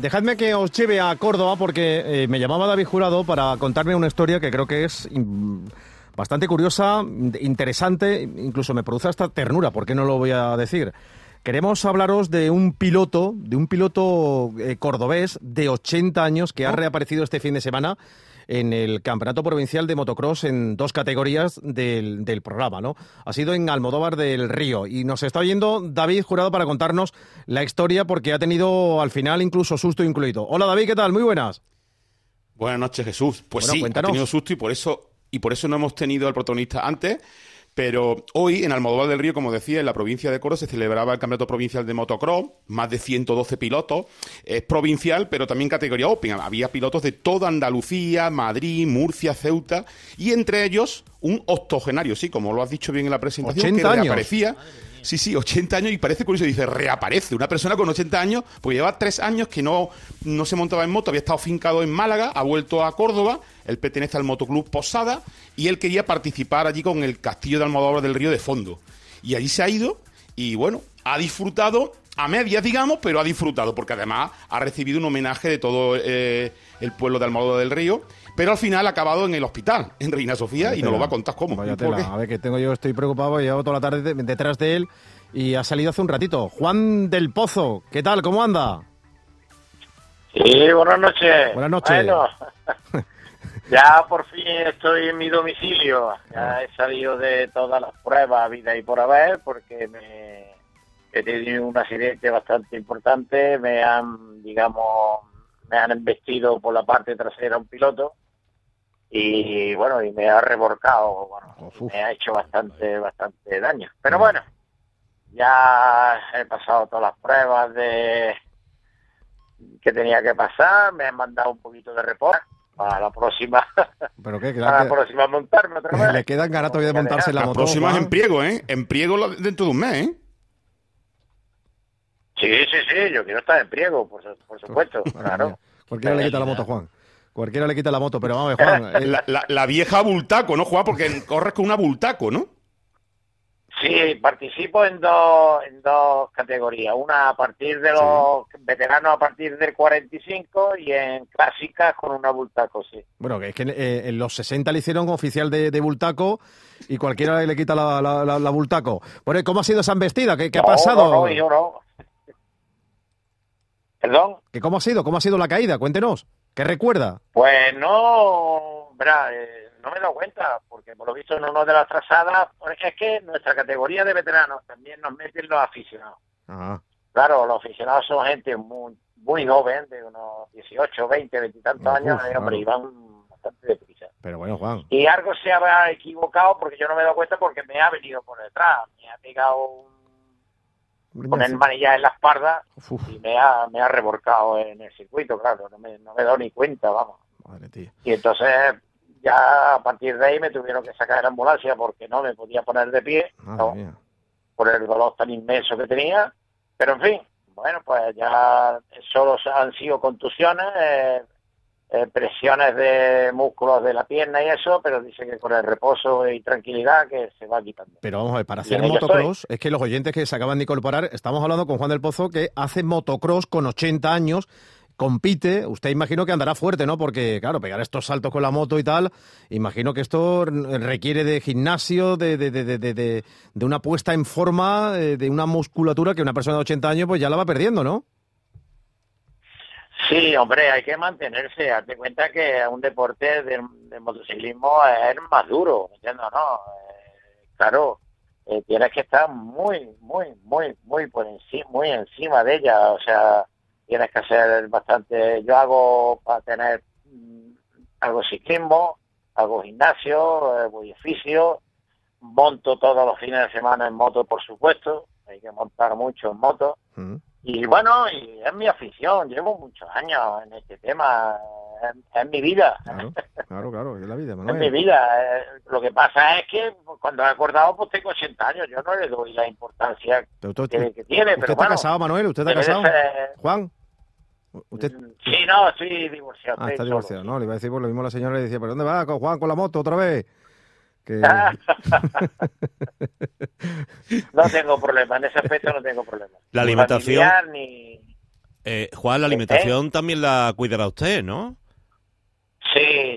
dejadme que os lleve a Córdoba porque me llamaba David Jurado para contarme una historia que creo que es bastante curiosa, interesante, incluso me produce hasta ternura, ¿por qué no lo voy a decir? Queremos hablaros de un piloto cordobés de 80 años que ha reaparecido este fin de semana en el Campeonato Provincial de Motocross en 2 categorías del programa, ¿no? Ha sido en Almodóvar del Río y nos está oyendo David Jurado para contarnos la historia porque ha tenido al final incluso susto incluido. Hola David, ¿qué tal? Muy buenas. Buenas noches, Jesús. Pues bueno, sí, cuéntanos. Ha tenido susto y por eso no hemos tenido al protagonista antes. Pero hoy, en Almodóvar del Río, como decía, en la provincia de Córdoba se celebraba el Campeonato Provincial de Motocross, más de 112 pilotos. Es provincial, pero también categoría Open. Había pilotos de toda Andalucía, Madrid, Murcia, Ceuta, y entre ellos un octogenario, sí, como lo has dicho bien en la presentación, 80 que años. reaparecía. Sí, 80 años, y parece curioso, dice, reaparece. Una persona con 80 años, pues lleva 3 años que no se montaba en moto, había estado fincado en Málaga, ha vuelto a Córdoba, él pertenece al Motoclub Posada, y él quería participar allí con el Castillo de Almodóvar del Río de fondo. Y allí se ha ido, y bueno, ha disfrutado, a medias, digamos, pero ha disfrutado, porque además ha recibido un homenaje de todo el pueblo de Almodóvar del Río, pero al final ha acabado en el hospital, en Reina Sofía, Vaya y nos lo va a contar cómo. Vaya tela. A ver, que estoy preocupado, llevo toda la tarde detrás de él y ha salido hace un ratito. Juan del Pozo, ¿qué tal? ¿Cómo anda? Sí, buenas noches. Buenas noches. Bueno, ya por fin estoy en mi domicilio. Ya he salido de todas las pruebas, vida y por haber, porque he tenido un accidente bastante importante. Me han embestido por la parte trasera un piloto. Y bueno, y me ha revolcado, me ha hecho bastante daño. Pero bueno, ya he pasado todas las pruebas que tenía que pasar, me han mandado un poquito de reposo para la próxima. ¿Pero qué? Para la próxima montarme otra vez. Le quedan ganas todavía de montarse en la moto. La próxima es en Priego, ¿eh? En Priego dentro de un mes, ¿eh? Sí, yo quiero estar en Priego, por supuesto, claro. Cualquiera le quita la moto, Juan. Cualquiera le quita la moto, pero vamos, Juan. La vieja Bultaco, ¿no, Juan? Porque corres con una Bultaco, ¿no? Sí, participo en dos categorías. Una a partir de los veteranos a partir del 45 y en clásicas con una Bultaco, sí. Bueno, que es que en los 60 le hicieron oficial de Bultaco y cualquiera le quita la Bultaco. Bueno, ¿cómo ha sido esa embestida? ¿Qué ha pasado? No, yo no. ¿Perdón? ¿Cómo ha sido la caída? Cuéntenos. ¿Qué recuerda? Pues no, verá, no me he dado cuenta, porque por lo visto en una de las trazadas, es que nuestra categoría de veteranos también nos meten los aficionados. Ajá. Claro, los aficionados son gente muy joven, de unos 18, 20, 20 y tantos años, hombre, y van bastante deprisa. Pero bueno, Juan. Y algo se habrá equivocado, porque yo no me he dado cuenta, porque me ha venido por detrás, me ha pegado con el manillar en la espalda y me ha revolcado en el circuito, claro, no me he dado ni cuenta, vamos. Madre tía. Y entonces ya a partir de ahí me tuvieron que sacar de la ambulancia porque no me podía poner de pie, por el dolor tan inmenso que tenía, pero en fin, bueno, pues ya solo han sido contusiones, presiones de músculos de la pierna y eso, pero dice que con el reposo y tranquilidad que se va quitando. Pero vamos a ver, para hacer motocross, es que los oyentes que se acaban de incorporar, estamos hablando con Juan del Pozo, que hace motocross con 80 años, compite, usted imagino que andará fuerte, ¿no? Porque, claro, pegar estos saltos con la moto y tal, imagino que esto requiere de gimnasio, de una puesta en forma, de una musculatura que una persona de 80 años pues ya la va perdiendo, ¿no? Sí, hombre, hay que mantenerse. Hazte cuenta que un deporte de motociclismo es más duro, ¿me entiendes? ¿No? Claro, tienes que estar muy por encima, muy encima de ella. O sea, tienes que hacer bastante. Yo hago para tener algo ciclismo, hago gimnasio, voy a oficio, monto todos los fines de semana en moto, por supuesto. Hay que montar mucho en moto. Y bueno, y es mi afición, llevo muchos años en este tema, es mi vida. Claro, es la vida, Manuel. Es mi vida. Lo que pasa es que cuando he acordado, pues tengo 80 años, yo no le doy la importancia que tiene. ¿Usted está casado, Manuel? ¿Usted está casado? ¿Juan? ¿Usted? Sí, no, estoy divorciado. Está divorciado, no, le iba a decir por lo mismo la señora, le decía, ¿pero dónde va, Juan, con la moto otra vez? Que... No tengo problema, en ese aspecto no tengo problema. La alimentación. Juan, la alimentación también la cuidará usted, ¿no? Sí.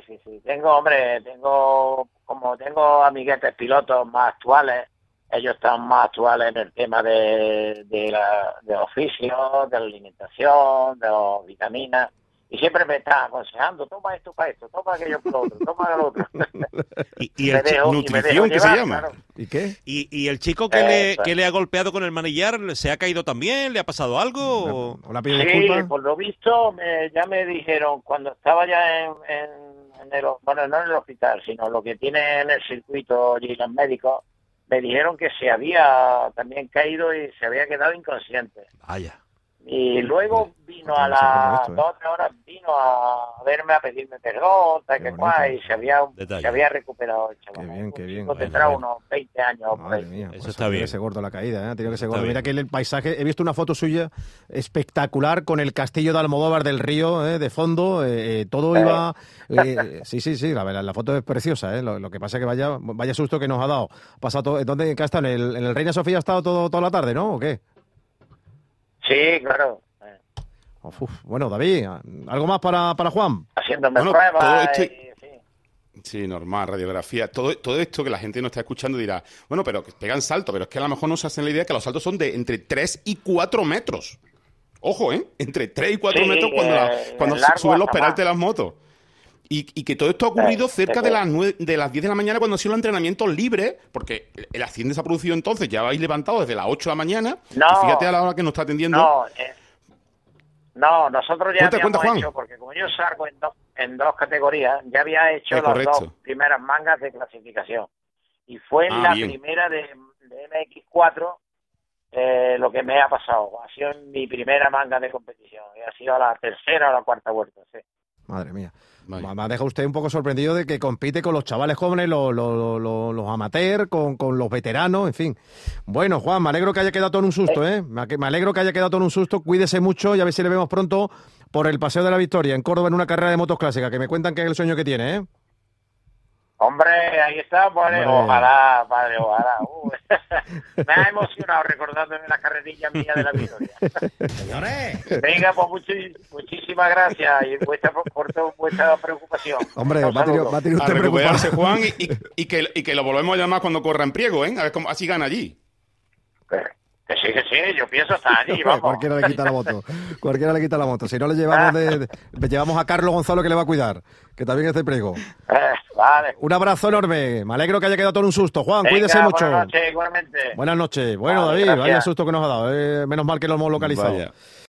Tengo amiguetes pilotos más actuales. Ellos están más actuales en el tema de oficio, de la alimentación, de las vitaminas. Y siempre me están aconsejando, toma esto para esto, toma aquello para lo otro, toma lo otro. Nutrición, que se llama. Claro. ¿Y qué? ¿Y el chico que le ha golpeado con el manillar, se ha caído también? ¿Le ha pasado algo? ¿O la pido Sí, disculpas? por lo visto ya me dijeron cuando estaba ya en el, bueno, no en el hospital, sino lo que tiene en el circuito y los médicos, me dijeron que se había también caído y se había quedado inconsciente. Vaya. Y luego vino a No sé cómo las esto, 2 o 3 horas, vino a verme, a pedirme perdón, tal Qué que bonito. cual, y Detalle. se había recuperado el chaval. Qué bien. Tendrá Bueno, unos 20 años por Madre ahí. mía, Eso pues está ha tenido bien. que ser gordo la caída, ¿eh? Ha tenido que ser Está gordo. Mira bien. que el paisaje, he visto una foto suya espectacular con el castillo de Almodóvar del Río de fondo, todo iba... sí, la foto es preciosa, ¿eh? Lo que pasa es que vaya susto que nos ha dado. Pasado todo, ¿dónde está? ¿En el Reina Sofía ha estado toda la tarde, no? ¿O qué? Sí, claro. Bueno, David, ¿algo más para Juan? Haciéndome Bueno, pruebas. todo esto- y, sí. Sí, normal, radiografía. Todo esto que la gente no está escuchando dirá, bueno, pero que pegan salto, pero es que a lo mejor no se hacen la idea que los saltos son de entre 3 y 4 metros. Ojo, ¿eh? Entre 3 y 4 Sí, metros cuando el largo suben los hasta peraltes de más. las motos. Y que todo esto ha ocurrido Sí, cerca sí. de las 10 de la mañana cuando han sido los entrenamientos libres, porque el accidente se ha producido entonces, ya habéis levantado desde las 8 de la mañana, No. y fíjate a la hora que nos está atendiendo. No, nosotros ya Cuenta, habíamos Juan. hecho, porque como yo salgo en dos categorías, ya había hecho las correcto. dos primeras mangas de clasificación. Y fue en Ah, la bien. primera de MX4 lo que me ha pasado. Ha sido en mi primera manga de competición. Y ha sido la tercera o la cuarta vuelta, sí. Madre mía. Vaya. Me ha dejado usted un poco sorprendido de que compite con los chavales jóvenes, los amateurs, con los veteranos, en fin. Bueno, Juan, me alegro que haya quedado todo en un susto, ¿eh? Me alegro que haya quedado todo en un susto. Cuídese mucho y a ver si le vemos pronto por el Paseo de la Victoria en Córdoba en una carrera de motos clásicas, que me cuentan que es el sueño que tiene, ¿eh? Hombre, ahí está, padre. Hombre. Ojalá, padre, ojalá. Me ha emocionado recordándome la carrerilla mía de la Victoria. Señores, Venga, pues muchísimas gracias y por toda vuestra preocupación. Hombre, Un va a tener saludo. usted A preocupado. recuperarse, Juan, y que lo volvemos a llamar cuando corra en Priego, ¿eh? A ver cómo así gana allí. Que sí, yo pienso estar allí, vamos. Cualquiera le quita la moto. Cualquiera le quita la moto. Si no, le llevamos a Carlos Gonzalo, que le va a cuidar, que también es de Priego. Vale. Un abrazo enorme. Me alegro que haya quedado todo en un susto. Juan, Venga, cuídese mucho. Buenas noches, igualmente. Buenas noches. Bueno, Vale, David, gracias. vaya susto que nos ha dado. Menos mal que lo hemos localizado. Vaya.